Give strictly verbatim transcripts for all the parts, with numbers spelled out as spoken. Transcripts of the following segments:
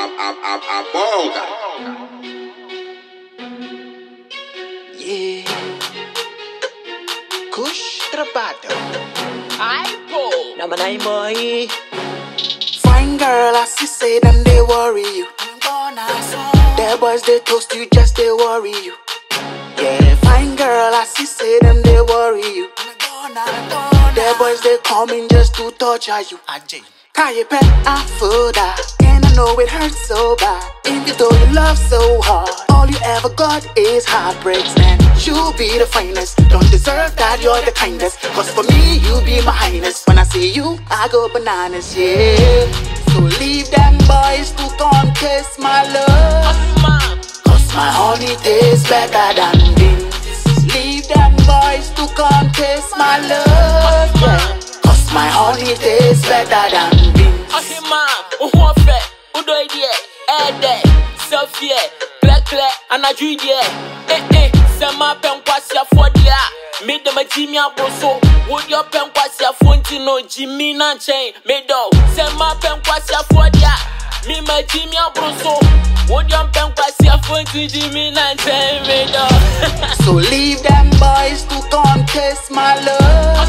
Yeah. Kush trapato. Aipo. Naman ay boy. Fine girl, I see say them they worry you. Their boys they toast you, just they worry you. Yeah, fine girl, I see say them they worry you. Their boys they coming just to torture you. Carry pet and food, and I know it hurts so bad. Even though you love so hard, all you ever got is heartbreaks, man. You be the finest, don't deserve that, you're the kindest. Cause for me, you be my highness. When I see you, I go bananas, yeah. So leave them boys to come taste my love. Cause my honey tastes better than this. Leave them boys to come taste my love, yeah. Cause my honey tastes better than beans. Ahima, uhuafe, udoidie, ede, selfie, kle kle, anajudie. Eh eh, sema penkwasi afodia. Mide ma Jimmy abroso, would your penkwasi afonti no Jimmy na chain. Mido, sema penkwasi afodia. Me ma Jimmy abroso, would your penkwasi afonti Jimmy na chain. Mido. So leave them boys to come taste my love.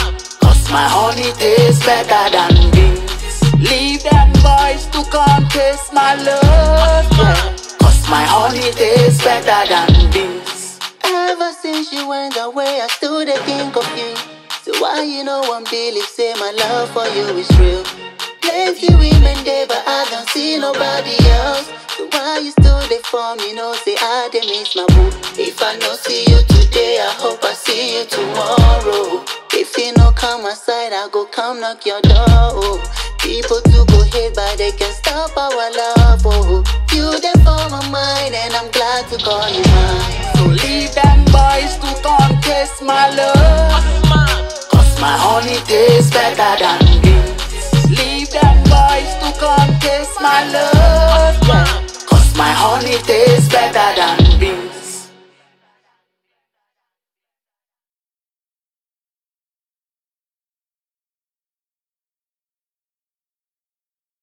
My honey tastes better than beans. Leave them boys to come taste my love, yeah. Cause my honey tastes better than beans. Ever since you went away, I still dey think of you. So why you know one believe say my love for you is real? Plenty women there, but I don't see nobody else. So why you still dey for me? No say I dey miss my boo. If I no see you today, I hope I see you tomorrow. If you no come aside, I go come knock your door. Oh. People do go hate, but they can stop our love. Oh. You there for my mind, and I'm glad to call you mine. So leave them boys to come taste my love. Cause my honey tastes better than